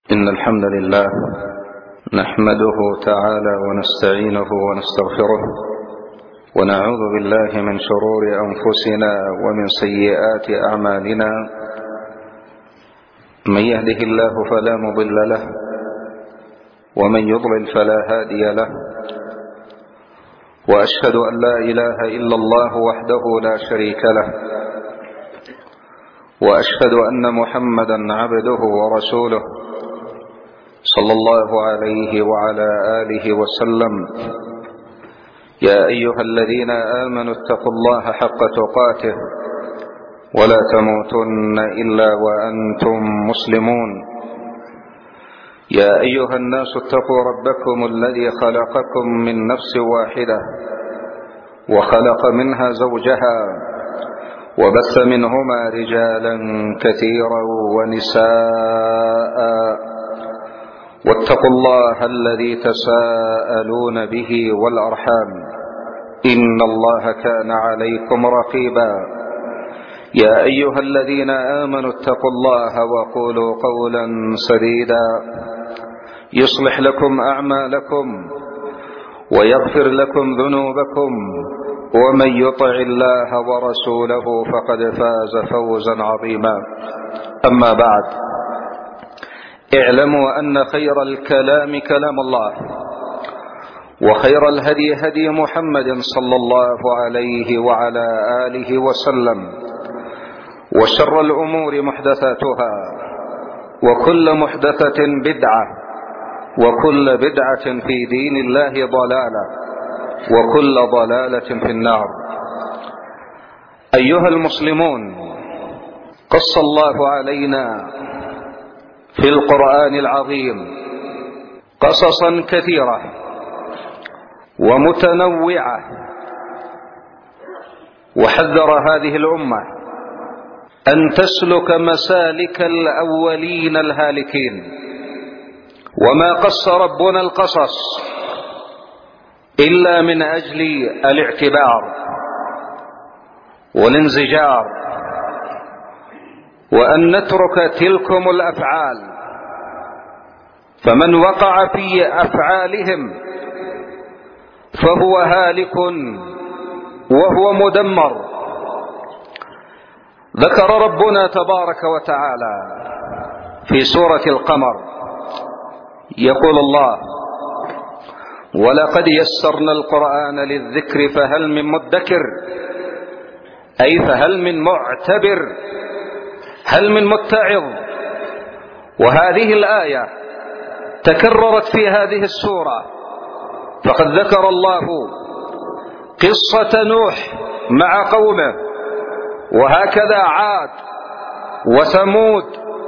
إن الحمد لله نحمده تعالى ونستعينه ونستغفره ونعوذ بالله من شرور أنفسنا ومن سيئات أعمالنا. من يهده الله فلا مضل له ومن يضلل فلا هادي له، وأشهد أن لا إله إلا الله وحده لا شريك له، وأشهد أن محمدا عبده ورسوله صلى الله عليه وعلى آله وسلم. يا أيها الذين آمنوا اتقوا الله حق تقاته ولا تموتن إلا وأنتم مسلمون. يا أيها الناس اتقوا ربكم الذي خلقكم من نفس واحدة وخلق منها زوجها وبث منهما رجالا كثيرا ونساء، واتقوا الله الذي تساءلون به والأرحام إن الله كان عليكم رقيبا. يا أيها الذين آمنوا اتقوا الله وقولوا قولا سديدا يصلح لكم أعمالكم ويغفر لكم ذنوبكم، ومن يطع الله ورسوله فقد فاز فوزا عظيما. أما بعد، اعلموا أن خير الكلام كلام الله، وخير الهدي هدي محمد صلى الله عليه وعلى آله وسلم، وشر الأمور محدثاتها، وكل محدثة بدعة، وكل بدعة في دين الله ضلالة، وكل ضلالة في النار. أيها المسلمون، قص الله علينا في القرآن العظيم قصصا كثيرة ومتنوعة، وحذر هذه الأمة أن تسلك مسالك الأولين الهالكين. وما قص ربنا القصص إلا من أجل الاعتبار والانزجار، وأن نترك تلكم الأفعال، فمن وقع في أفعالهم فهو هالك وهو مدمر. ذكر ربنا تبارك وتعالى في سورة القمر، يقول الله: ولقد يسرنا القرآن للذكر فهل من مدكر، أي فهل من معتبر، هل من متعظ. وهذه الآية تكررت في هذه السورة، فقد ذكر الله قصة نوح مع قومه، وهكذا عاد وثمود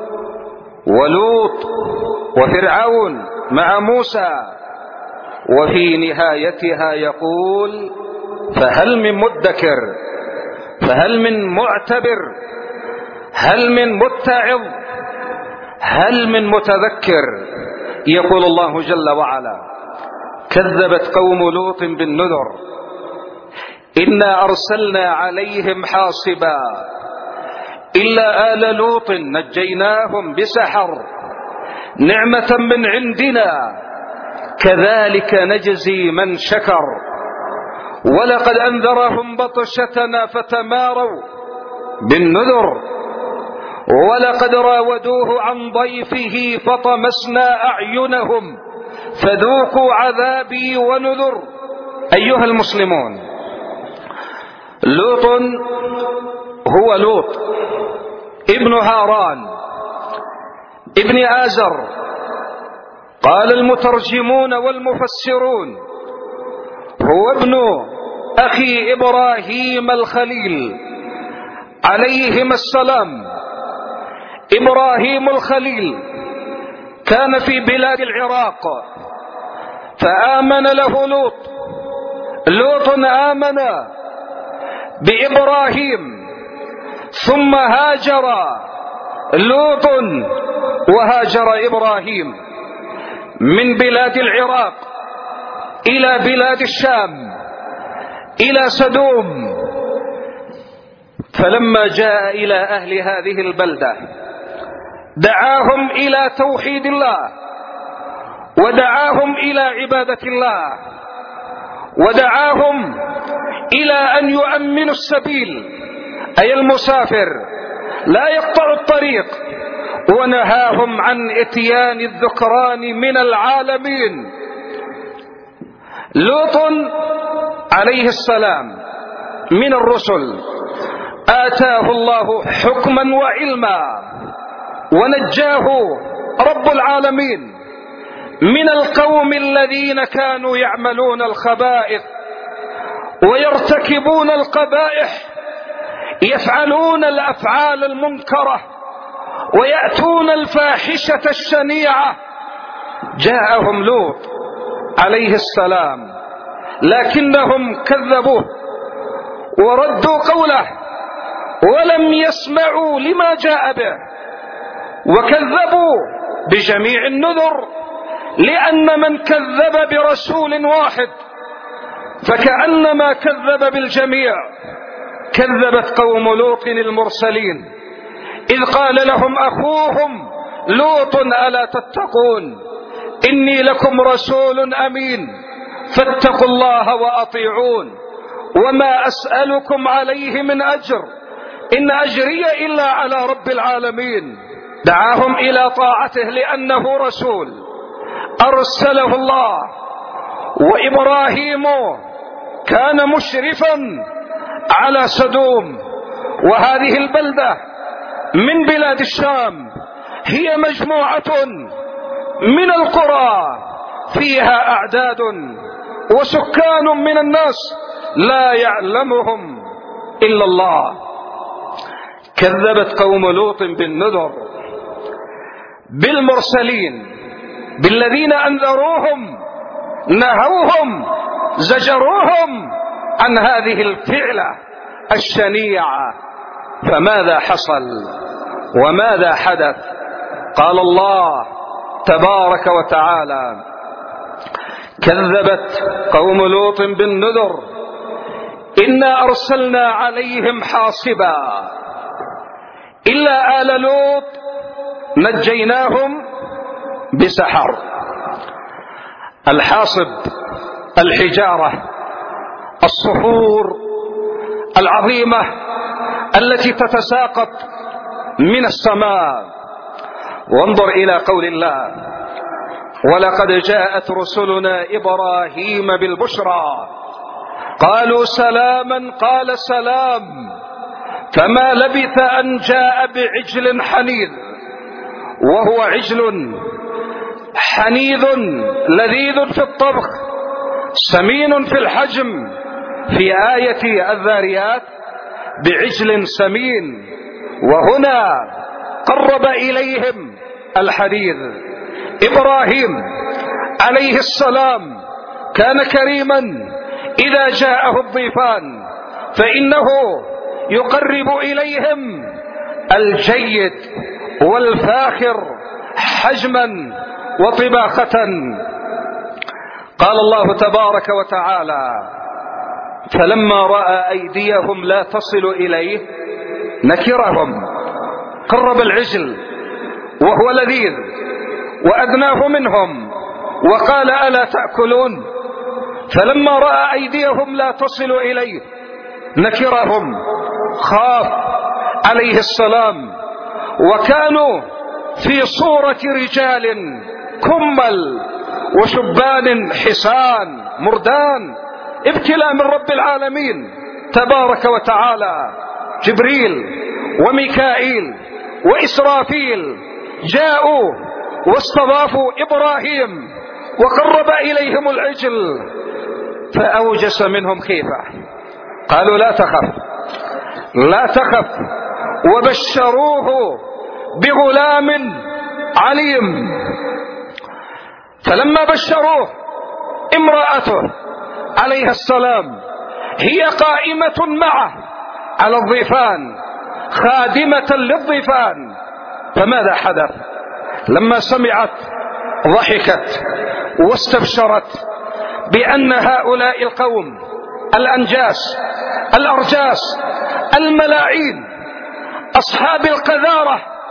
ولوط وفرعون مع موسى، وفي نهايتها يقول: فهل من مدكر، فهل من معتبر، هل من متعظ، هل من متذكر. يقول الله جل وعلا: كذبت قوم لوط بالنذر إنا أرسلنا عليهم حاصبا إلا آل لوط نجيناهم بسحر نعمة من عندنا كذلك نجزي من شكر ولقد أنذرهم بطشتنا فتماروا بالنذر ولقد راودوه عن ضيفه فطمسنا أعينهم فذوقوا عذابي ونذر. أيها المسلمون، لوط هو لوط ابن هاران ابن آزر. قال المترجمون والمفسرون: هو ابن أخي إبراهيم الخليل عليهما السلام. إبراهيم الخليل كان في بلاد العراق فآمن له لوط. لوط آمن بإبراهيم، ثم هاجر لوط وهاجر إبراهيم من بلاد العراق إلى بلاد الشام إلى سدوم. فلما جاء إلى أهل هذه البلدة دعاهم إلى توحيد الله، ودعاهم إلى عبادة الله، ودعاهم إلى أن يؤمنوا السبيل، أي المسافر لا يقطع الطريق، ونهاهم عن إتيان الذكران من العالمين. لوط عليه السلام من الرسل آتاه الله حكما وعلما، ونجاه رب العالمين من القوم الذين كانوا يعملون الخبائث ويرتكبون القبائح، يفعلون الأفعال المنكرة ويأتون الفاحشة الشنيعة. جاءهم لوط عليه السلام لكنهم كذبوه وردوا قوله ولم يسمعوا لما جاء به، وكذبوا بجميع النذر، لأن من كذب برسول واحد فكأنما كذب بالجميع. كذبت قوم لوط المرسلين إذ قال لهم أخوهم لوط ألا تتقون إني لكم رسول أمين فاتقوا الله وأطيعون وما أسألكم عليه من أجر إن أجري إلا على رب العالمين. دعاهم إلى طاعته لأنه رسول أرسله الله، وإبراهيم كان مشرفا على سدوم، وهذه البلدة من بلاد الشام هي مجموعة من القرى فيها أعداد وسكان من الناس لا يعلمهم إلا الله. كذبت قوم لوط بالنذر، بالمرسلين، بالذين أنذروهم، نهوهم، زجروهم عن هذه الفعلة الشنيعة. فماذا حصل وماذا حدث؟ قال الله تبارك وتعالى: كذبت قوم لوط بالنذر إنا أرسلنا عليهم حاصبا إلا آل لوط نجيناهم بسحر. الحاصب الحجارة الصخور العظيمة التي تتساقط من السماء. وانظر إلى قول الله: ولقد جاءت رسلنا إبراهيم بالبشرى قالوا سلاما قال سلام فما لبث أن جاء بعجل حنيذ. وهو عجل حنيذ لذيذ في الطبخ سمين في الحجم، في آية الذاريات بعجل سمين، وهنا قرب إليهم الحديث. إبراهيم عليه السلام كان كريما إذا جاءه الضيفان، فإنه يقرب إليهم الجيد والفاخر حجما وطباخة. قال الله تبارك وتعالى: فلما رأى أيديهم لا تصل إليه نكرهم. قرب العجل وهو لذيذ وأدناه منهم وقال: ألا تأكلون؟ فلما رأى أيديهم لا تصل إليه نكرهم. خاف عليه السلام، وكانوا في صورة رجال كمل وشبان حسان مردان، ابتلاء من رب العالمين تبارك وتعالى. جبريل وميكائيل وإسرافيل جاءوا واستضافوا إبراهيم وقرب إليهم العجل، فأوجس منهم خيفة. قالوا: لا تخف لا تخف، وبشروه بغلام عليم. فلما بشروه امرأته عليها السلام هي قائمة معه على الضيفان خادمة للضيفان. فماذا حدث؟ لما سمعت ضحكت واستبشرت بأن هؤلاء القوم الأنجاس الأرجاس الملاعين أصحاب القذارة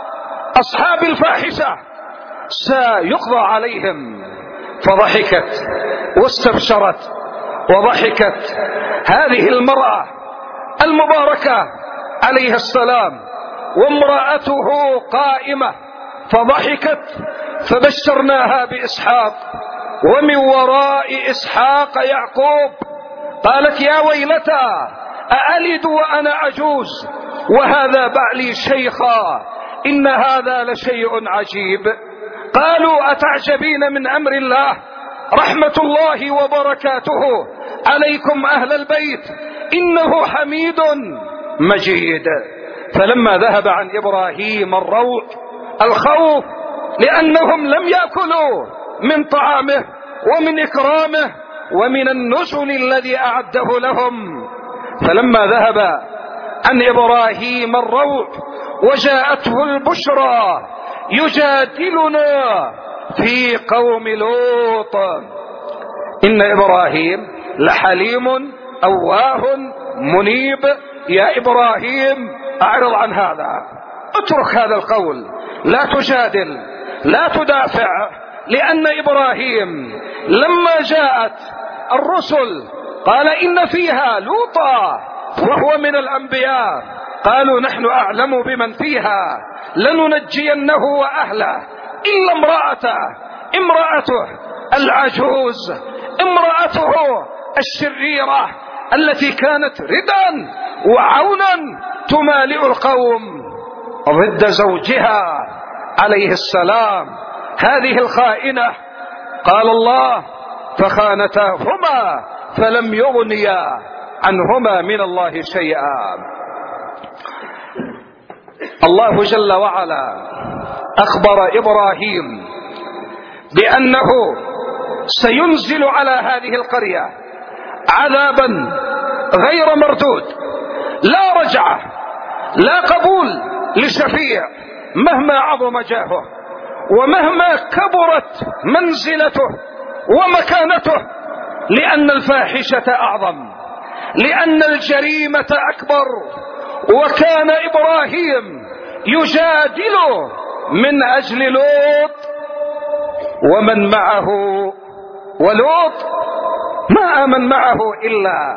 أصحاب الفاحشة سيقضى عليهم. فضحكت واستبشرت وضحكت هذه المرأة المباركة عليها السلام، وامرأته قائمة، فضحكت فبشرناها بإسحاق ومن وراء إسحاق يعقوب. قالت يا ويلتى أألد وأنا عجوز وهذا بعلي شيخا إن هذا لشيء عجيب. قالوا أتعجبين من أمر الله رحمة الله وبركاته عليكم أهل البيت إنه حميد مجيد. فلما ذهب عن إبراهيم الروع الخوف لأنهم لم يأكلوا من طعامه ومن إكرامه ومن النزل الذي أعده لهم، فلما ذهب عن إبراهيم الروع وجاءته البشرى يجادلنا في قوم لوط إن إبراهيم لحليم أواه منيب. يا إبراهيم أعرض عن هذا، اترك هذا القول، لا تجادل، لا تدافع، لأن إبراهيم لما جاءت الرسل قال إن فيها لوطا وهو من الأنبياء، قالوا نحن أعلم بمن فيها لننجينه وأهله إلا امرأته العجوز، امرأته الشريرة التي كانت ردا وعونا تمالئ القوم ضد زوجها عليه السلام، هذه الخائنة. قال الله فخانتاهما فلم يغنيا عنهما من الله شيئا. الله جل وعلا أخبر إبراهيم بأنه سينزل على هذه القرية عذابا غير مردود، لا رجعة، لا قبول لشفيع مهما عظم جاهه ومهما كبرت منزلته ومكانته، لأن الفاحشة أعظم، لأن الجريمة أكبر. وكان إبراهيم يجادل من أجل لوط ومن معه، ولوط ما آمن معه إلا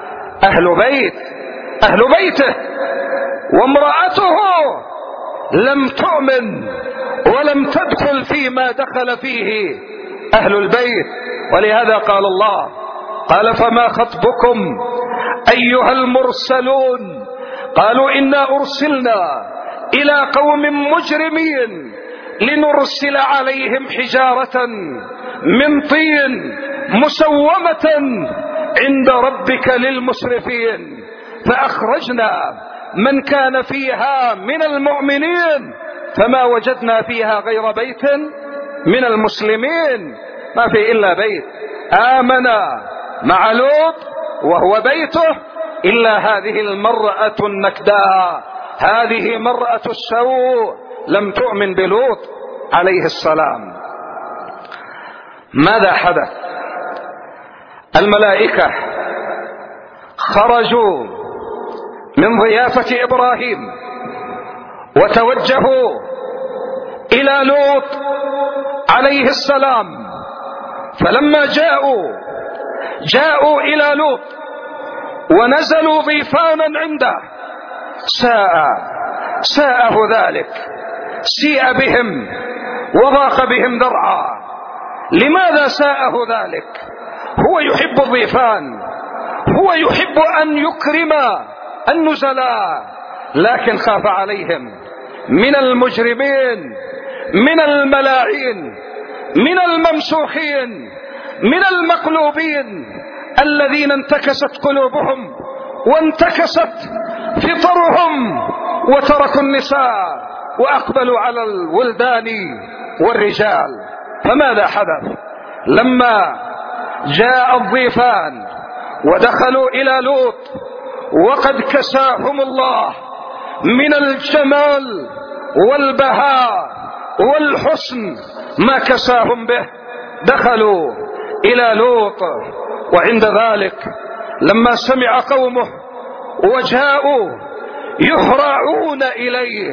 أهل بيته، وامرأته لم تؤمن ولم تدخل فيما دخل فيه أهل البيت. ولهذا قال الله قال فما خطبكم أيها المرسلون؟ قالوا إنا أرسلنا إلى قوم مجرمين لنرسل عليهم حجارة من طين مسومة عند ربك للمسرفين، فأخرجنا من كان فيها من المؤمنين فما وجدنا فيها غير بيت من المسلمين، ما في إلا بيت آمن مع لوط وهو بيته إلا هذه المرأة النكداء، هذه مرأة السوء لم تؤمن بلوط عليه السلام. ماذا حدث؟ الملائكة خرجوا من ضيافة إبراهيم وتوجهوا إلى لوط عليه السلام، فلما جاءوا إلى لوط ونزلوا ضيفانا عنده ساءه ذلك، سيء بهم وضاق بهم ذرعا. لماذا ساءه ذلك؟ هو يحب الضيفان، هو يحب أن يكرم النزلاء، لكن خاف عليهم من المجرمين، من الملاعين، من الممسوخين، من المقلوبين الذين انتكست قلوبهم وانتكست فطرهم وتركوا النساء وأقبلوا على الولدان والرجال. فماذا حدث لما جاء الضيفان ودخلوا إلى لوط وقد كساهم الله من الجمال والبهاء والحسن ما كساهم به؟ دخلوا إلى لوط، وعند ذلك لما سمع قومه وجاءوا يهرعون إليه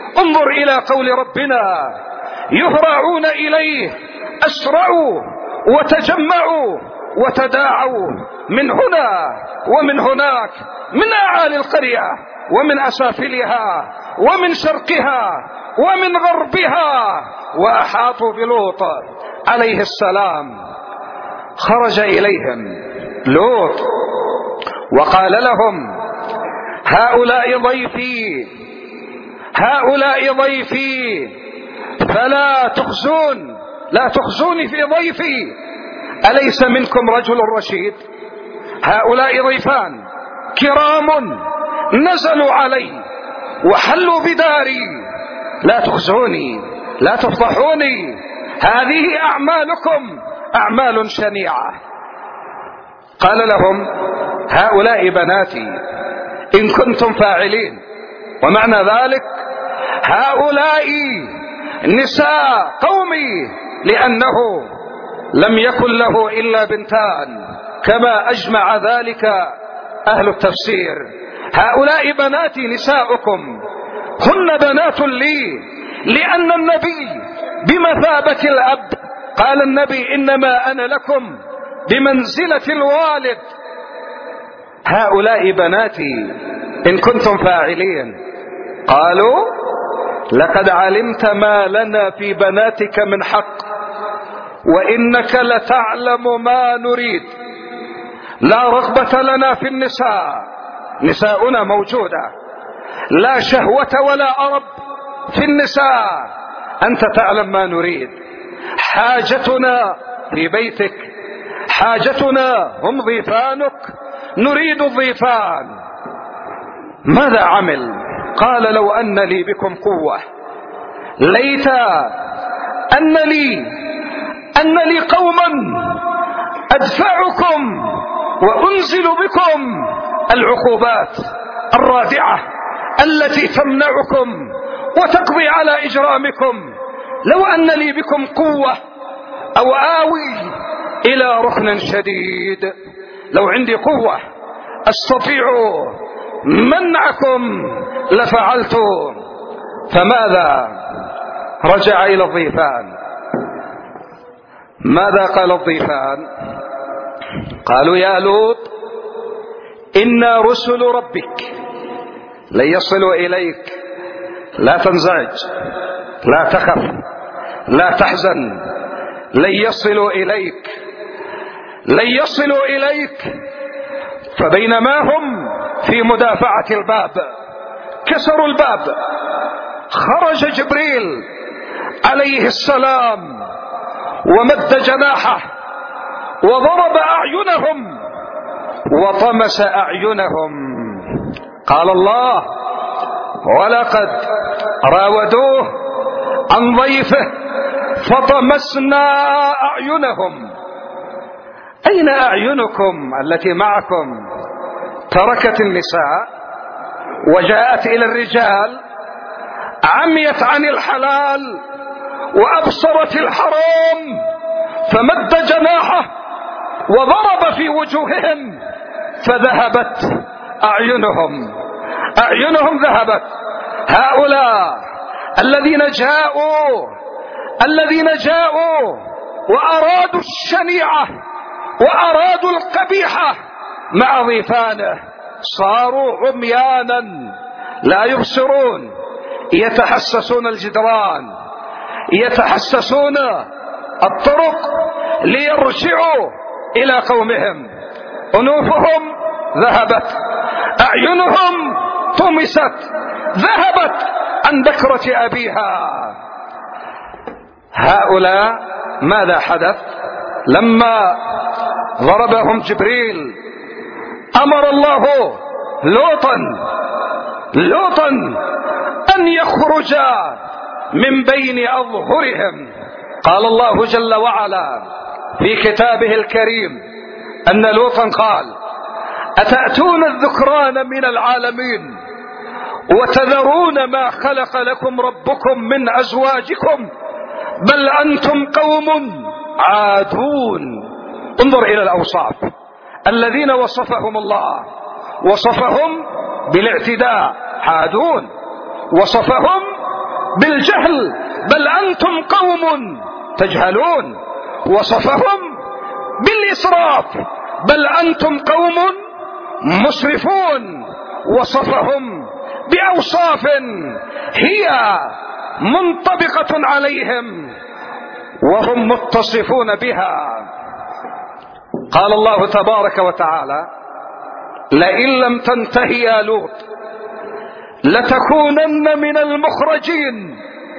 انظر إلى قول ربنا: يهرعون إليه أسرعوا وتجمعوا وتداعوا من هنا ومن هناك، من أعالي القرية ومن أسافلها ومن شرقها ومن غربها، وأحاطوا بلوط عليه السلام. خرج إليهم لوط وقال لهم: هؤلاء ضيفي، هؤلاء ضيفي، فلا تخزون، لا تخزوني في ضيفي، أليس منكم رجل رشيد؟ هؤلاء ضيفان كرام نزلوا علي وحلوا بداري، لا تخزوني، لا تفضحوني، هذه أعمالكم أعمال شنيعة. قال لهم: هؤلاء بناتي إن كنتم فاعلين. ومعنى ذلك هؤلاء نساء قومي، لأنه لم يكن له إلا بنتان كما أجمع ذلك أهل التفسير. هؤلاء بناتي نساؤكم، هن بنات لي، لأن النبي بمثابة الأب. قال النبي: إنما أنا لكم بمنزلة الوالد. هؤلاء بناتي إن كنتم فاعلين. قالوا: لقد علمت ما لنا في بناتك من حق، وإنك لتعلم ما نريد، لا رغبة لنا في النساء، نساؤنا موجودة، لا شهوة ولا أرب في النساء، أنت تعلم ما نريد، حاجتنا في بيتك، حاجتنا هم ضيفانك، نريد الضيفان. ماذا عمل؟ قال: لو أن لي بكم قوة، ليت أن لي قوما أدفعكم وأنزل بكم العقوبات الرادعة التي تمنعكم وتقضي على إجرامكم. لو أن لي بكم قوة أو آوي إلى ركن شديد، لو عندي قوة أستطيع منعكم لفعلت. فماذا؟ رجع إلى الضيفان. ماذا قال الضيفان؟ قالوا: يا لوط إنا رسل ربك لن يصلوا إليك، لا تنزعج، لا تخف، لا تحزن، لن يصلوا إليك، لن يصلوا إليك. فبينما هم في مدافعة الباب كسروا الباب، خرج جبريل عليه السلام ومد جناحه وضرب أعينهم وطمس أعينهم. قال الله: ولقد راودوه عن ضيفه فطمسنا أعينهم. أين أعينكم التي معكم؟ تركت النساء وجاءت إلى الرجال، عميت عن الحلال وأبصرت الحرام، فمد جناحه وضرب في وجوههم فذهبت أعينهم، أعينهم ذهبت. هؤلاء الذين جاءوا وأرادوا الشنيعة وأرادوا القبيحة مع ضيفانه صاروا عميانا لا يبصرون، يتحسسون الجدران، يتحسسون الطرق ليرجعوا إلى قومهم. أنوفهم ذهبت، أعينهم طمست، ذهبت عن ذكرة أبيها. هؤلاء ماذا حدث؟ لما ضربهم جبريل أمر الله لوطا أن يخرج من بين أظهرهم. قال الله جل وعلا في كتابه الكريم أن لوطا قال: أتأتون الذكران من العالمين وتذرون ما خلق لكم ربكم من أزواجكم بل أنتم قوم عادون. انظر إلى الأوصاف الذين وصفهم الله، وصفهم بالاعتداء عادون، وصفهم بالجهل، بل أنتم قوم تجهلون. وصفهم بالإسراف، بل أنتم قوم مسرفون. وصفهم بأوصاف هي منطبقة عليهم وهم متصفون بها. قال الله تبارك وتعالى: لئن لم تنته يا لوط لتكونن من المخرجين،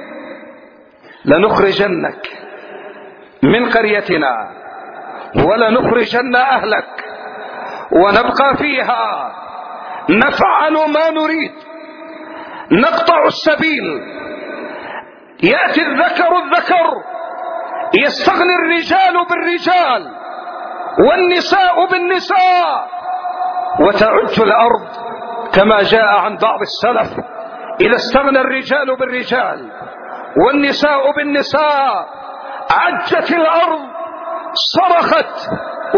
لنخرجنك من قريتنا ولنخرجن أهلك ونبقى فيها نفعل ما نريد، نقطع السبيل، يأتي الذكر يستغني الرجال بالرجال والنساء بالنساء، وتعج الأرض كما جاء عن بعض السلف: إذا استغنى الرجال بالرجال والنساء بالنساء عجت الأرض، صرخت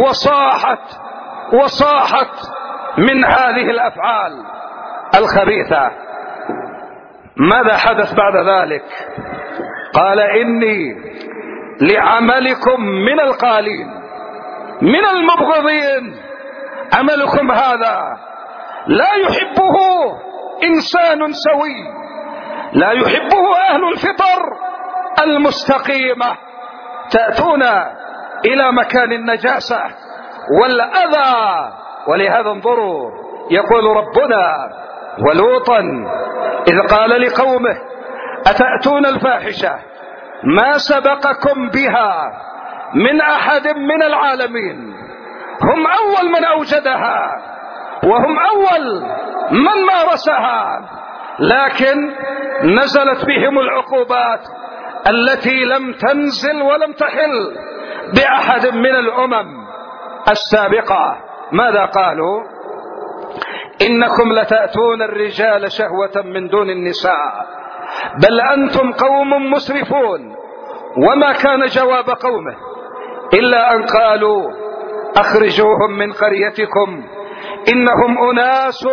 وصاحت من هذه الأفعال الخبيثة. ماذا حدث بعد ذلك؟ قال: إني لعملكم من القالين من المبغضين. عملكم هذا لا يحبه إنسان سوي، لا يحبه أهل الفطر المستقيمة. تأتون إلى مكان النجاسة والأذى. ولهذا انظروا، يقول ربنا: ولوطا إذ قال لقومه أتأتون الفاحشة ما سبقكم بها من أحد من العالمين. هم أول من أوجدها وهم أول من مارسها، لكن نزلت بهم العقوبات التي لم تنزل ولم تحل بأحد من الأمم السابقة. ماذا قالوا؟ إنكم لتأتون الرجال شهوة من دون النساء، بل أنتم قوم مسرفون. وما كان جواب قومه إلا أن قالوا: أخرجوهم من قريتكم إنهم أناس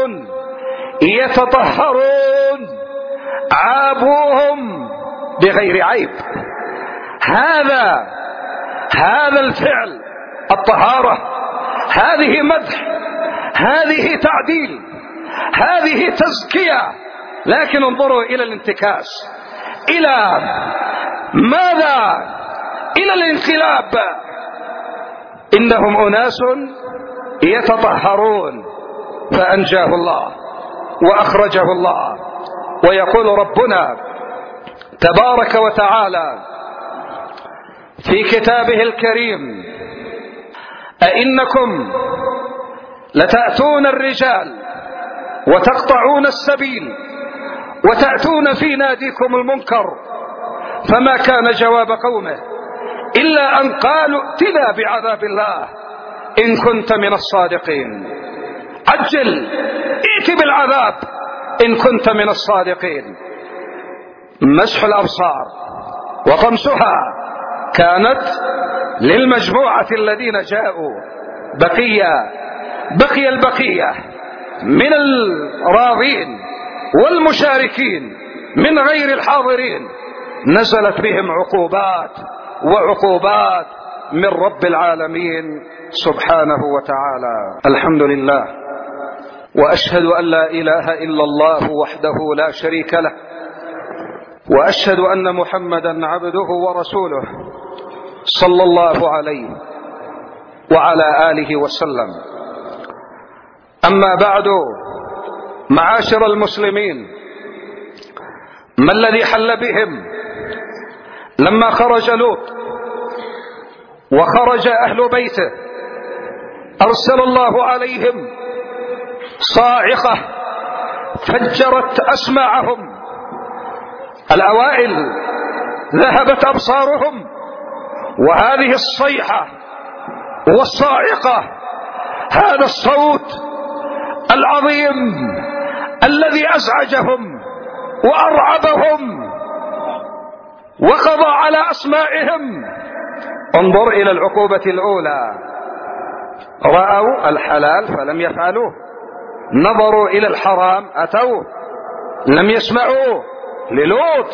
يتطهرون، عابوهم بغير عيب. هذا الفعل، الطهارة، هذه مدح، هذه تعديل، هذه تزكية. لكن انظروا إلى الانتكاس، إلى ماذا؟ إلى الانقلاب. إنهم أناس يتطهرون، فأنجاه الله وأخرجه الله. ويقول ربنا تبارك وتعالى في كتابه الكريم: أئنكم لتأتون الرجال وتقطعون السبيل وتأتون في ناديكم المنكر. فما كان جواب قومه إلا أن قالوا: ائتنا بعذاب الله إن كنت من الصادقين. عجل، ائت بالعذاب إن كنت من الصادقين. مسح الأبصار وطمسها كانت للمجموعة الذين جاءوا، بقي البقية من الراضين والمشاركين من غير الحاضرين. نزلت بهم عقوبات من رب العالمين سبحانه وتعالى. الحمد لله، وأشهد أن لا إله إلا الله وحده لا شريك له، وأشهد أن محمدا عبده ورسوله صلى الله عليه وعلى آله وسلم. أما بعد، معاشر المسلمين، ما الذي حل بهم لما خرج لوط وخرج أهل بيته؟ أرسل الله عليهم صاعقة فجرت أسماعهم. الأوائل ذهبت أبصارهم، وهذه الصيحة والصاعقة، هذا الصوت العظيم الذي أزعجهم وأرعبهم وقضى على أسماعهم. انظر إلى العقوبة الأولى: رأوا الحلال فلم يفعلوه، نظروا إلى الحرام أتوه، لم يسمعوه. للوط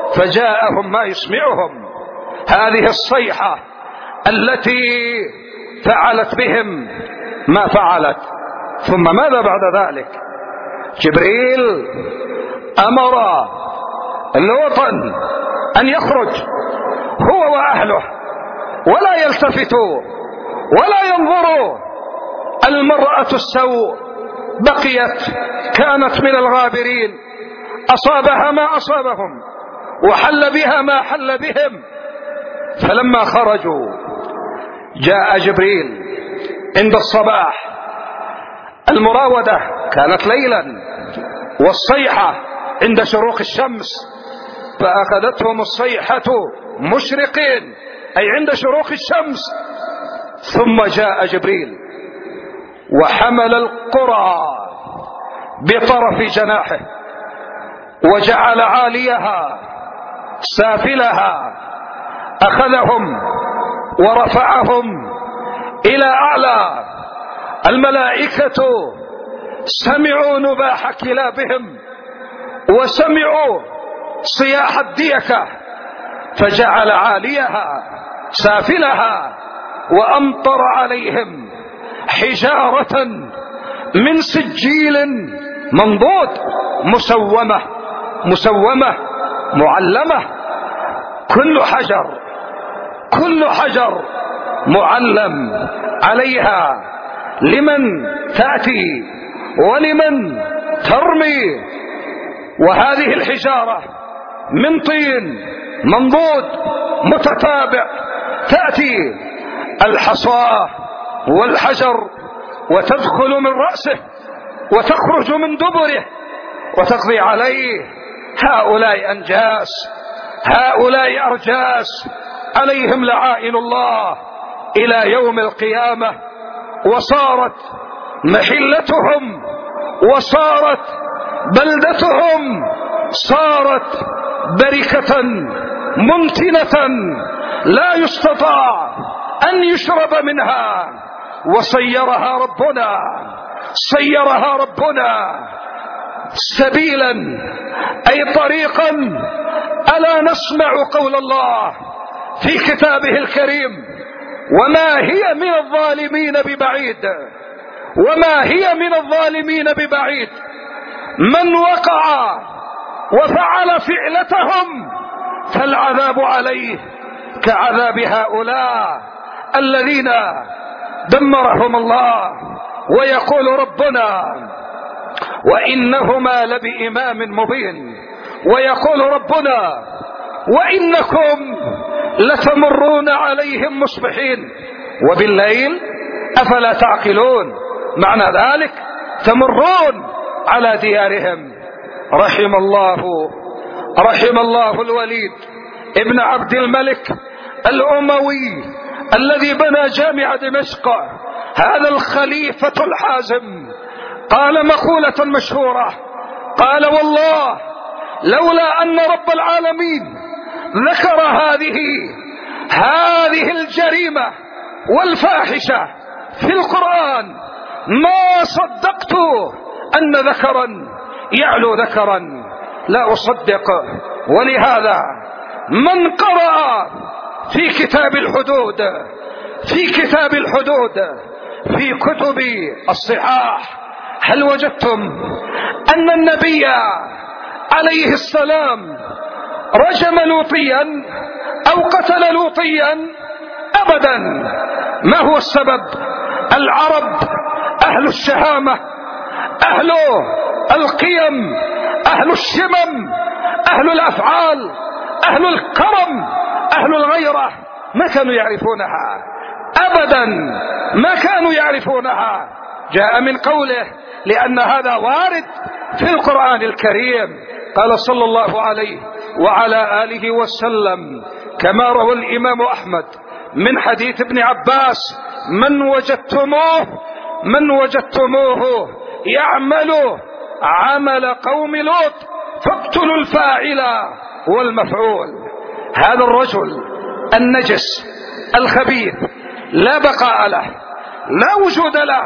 فجاءهم ما يسمعهم هذه الصيحة التي فعلت بهم ما فعلت. ثم ماذا بعد ذلك؟ جبريل أمر لوطا أن يخرج هو وأهله ولا يلتفتوا ولا ينظروا. المرأة السوء بقيت، كانت من الغابرين، أصابها ما أصابهم وحل بها ما حل بهم. فلما خرجوا جاء جبريل عند الصباح. المراودة كانت ليلا والصيحة عند شروق الشمس، فأخذتهم الصيحة مشرقين أي عند شروق الشمس. ثم جاء جبريل وحمل القرى بطرف جناحه وجعل عاليها سافلها، أخذهم ورفعهم إلى أعلى. الملائكة سمعوا نباح كلابهم وسمعوا صياح الديكة، فجعل عاليها سافلها وأمطر عليهم حجارة من سجيل منضود مسومة معلمة. كل حجر معلم عليها لمن تأتي ولمن ترمي. وهذه الحجارة من طين منضود متتابع، تأتي الحصاة والحجر وتدخل من رأسه وتخرج من دبره وتقضي عليه. هؤلاء أنجاس، هؤلاء أرجاس، عليهم لعائن الله إلى يوم القيامة. وصارت محلتهم وصارت بلدتهم صارت بركة منتنة لا يستطاع أن يشرب منها. وصيرها ربنا سبيلا أي طريقا. ألا نسمع قول الله في كتابه الكريم: وما هي من الظالمين ببعيد. من وقع وفعل فعلتهم فالعذاب عليه كعذاب هؤلاء الذين دمرهم الله. ويقول ربنا: وإنهما لبإمام مبين. ويقول ربنا: وإنكم لتمرون عليهم مصبحين وبالليل أفلا تعقلون. معنى ذلك تمرون على ديارهم. رحم الله الوليد ابن عبد الملك الأموي الذي بنى جامع دمشق، هذا الخليفة الحازم، قال مقولة مشهورة، قال: والله لولا أن رب العالمين ذكر هذه الجريمة والفاحشة في القرآن ما صدقت أن ذكرا يعلو ذكرا، لا أصدق. ولهذا من قرأ في كتاب الحدود في كتب الصحاح، هل وجدتم أن النبي عليه السلام رجم لوطيا أو قتل لوطيا؟ أبدا. ما هو السبب؟ العرب أهل الشهامة، أهل القيم، أهل الشمم، أهل الأفعال، أهل الكرم، أهل الغيرة، ما كانوا يعرفونها أبدا، ما كانوا يعرفونها. جاء من قوله: لأن هذا وارد في القرآن الكريم. قال صلى الله عليه وعلى آله وسلم كما روى الإمام أحمد من حديث ابن عباس: من وجدتموه يعمل عمل قوم لوط فاقتلوا الفاعل والمفعول. هذا الرجل النجس الخبيث لا بقاء له، لا وجود له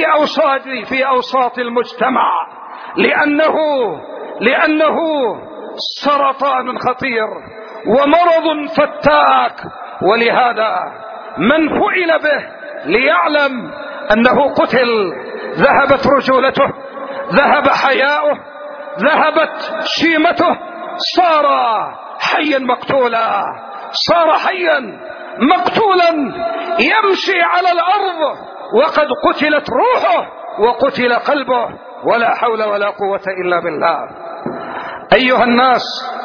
في أوساط المجتمع، لأنه سرطان خطير ومرض فتاك. ولهذا من فعل به ليعلم أنه قتل ذهبت رجولته، ذهب حياؤه، ذهبت شيمته، صار حيا مقتولا، صار حيا مقتولا يمشي على الأرض وقد قتلت روحه وقتل قلبه، ولا حول ولا قوة إلا بالله. أيها الناس،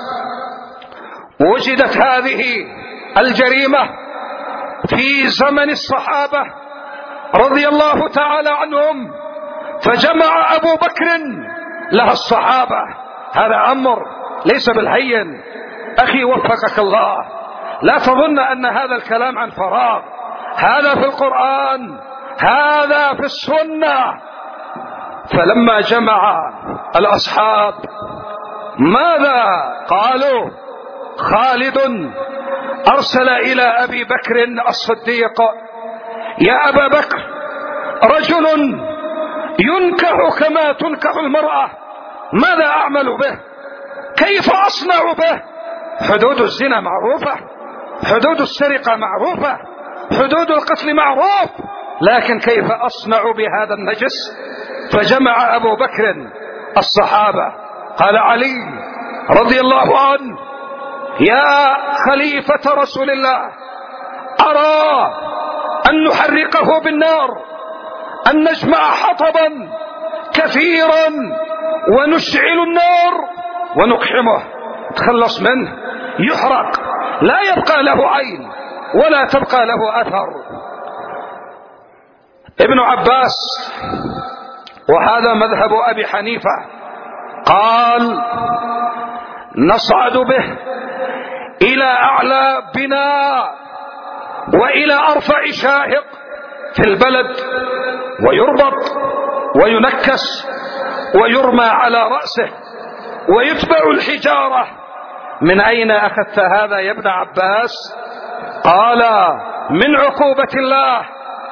وجدت هذه الجريمة في زمن الصحابة رضي الله تعالى عنهم، فجمع أبو بكر لها الصحابة. هذا أمر ليس بالهين. أخي وفقك الله، لا تظن أن هذا الكلام عن فراغ، هذا في القرآن، هذا في السنة. فلما جمع الأصحاب ماذا قالوا؟ خالد أرسل إلى أبي بكر الصديق: يا أبا بكر، رجل ينكح كما تنكح المرأة، ماذا أعمل به؟ كيف أصنع به؟ حدود الزنا معروفة، حدود السرقة معروفة، حدود القتل معروف، لكن كيف أصنع بهذا النجس؟ فجمع أبو بكر الصحابة. قال علي رضي الله عنه: يا خليفة رسول الله، أرى أن نحرقه بالنار، أن نجمع حطبا كثيرا ونشعل النار ونقحمه، تخلص منه، يحرق، لا يبقى له عين ولا تبقى له أثر. ابن عباس، وهذا مذهب أبي حنيفة، قال: نصعد به إلى أعلى بناء وإلى أرفع شاهق في البلد، ويربط وينكس ويرمى على رأسه ويتبع الحجارة. من أين أخذت هذا يا ابن عباس؟ قال: من عقوبة الله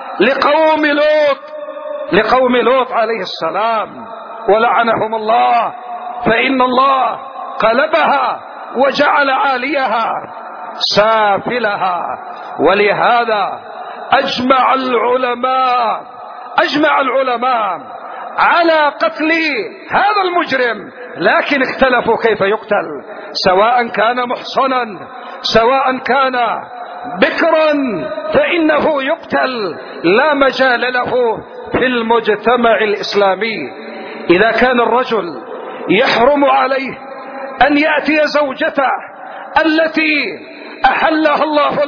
لقوم لوط عليه السلام، ولعنهم الله، فإن الله قلبها وجعل عاليها سافلها. ولهذا أجمع العلماء على قتل هذا المجرم، لكن اختلفوا كيف يقتل، سواء كان محصنا سواء كان بكرا، فإنه يقتل، لا مجال له في المجتمع الإسلامي. إذا كان الرجل يحرم عليه أن يأتي زوجته التي أحلها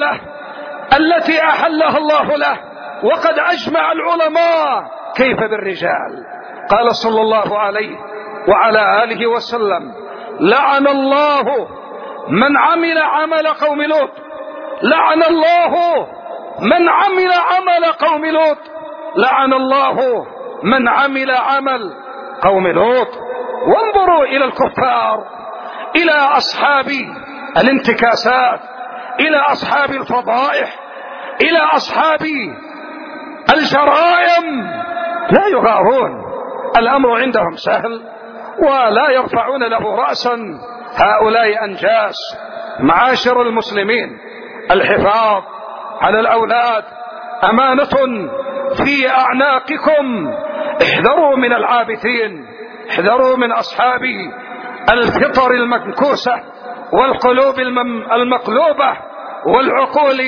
الله له، وقد أجمع العلماء كيف بالرجال. قال صلى الله عليه وعلى آله وسلم: لعن الله من عمل عمل قوم لوط، لعن الله من عمل عمل قوم لوط، لعن الله من عمل عمل قوم لوط. وانظروا إلى الكفار، إلى أصحاب الانتكاسات، إلى أصحاب الفضائح، إلى أصحاب الجرائم، لا يغارون، الأمر عندهم سهل ولا يرفعون له رأسا. هؤلاء أنجاس. معاشر المسلمين، الحفاظ على الأولاد أمانة في أعناقكم. احذروا من العابثين، احذروا من أصحاب الفطر المنكوسة والقلوب المقلوبة والعقول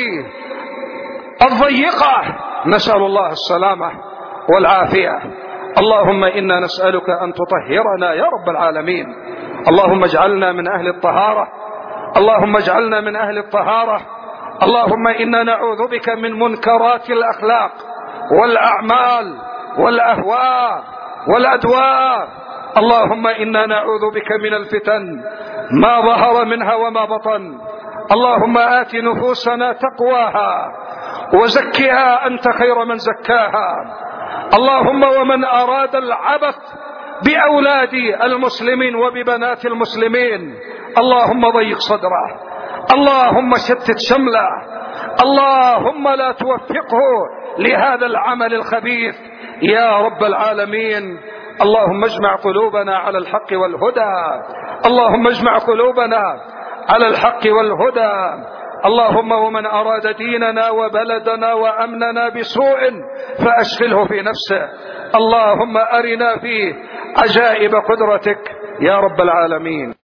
الضيقة، نسأل الله السلامة والعافية. اللهم إنا نسألك أن تطهرنا يا رب العالمين. اللهم اجعلنا من أهل الطهارة، اللهم اجعلنا من أهل الطهارة. اللهم إنا نعوذ بك من منكرات الأخلاق والأعمال والأهواء والأدواء. اللهم إنا نعوذ بك من الفتن ما ظهر منها وما بطن. اللهم آت نفوسنا تقواها وزكها أنت خير من زكاها. اللهم ومن أراد العبث بأولاد المسلمين وببنات المسلمين، اللهم ضيق صدره، اللهم شتت شمله، اللهم لا توفقه لهذا العمل الخبيث يا رب العالمين. اللهم اجمع قلوبنا على الحق والهدى، اللهم اجمع قلوبنا على الحق والهدى. اللهم ومن أراد ديننا وبلدنا وأمننا بسوء فأشغله في نفسه. اللهم أرنا فيه عجائب قدرتك يا رب العالمين.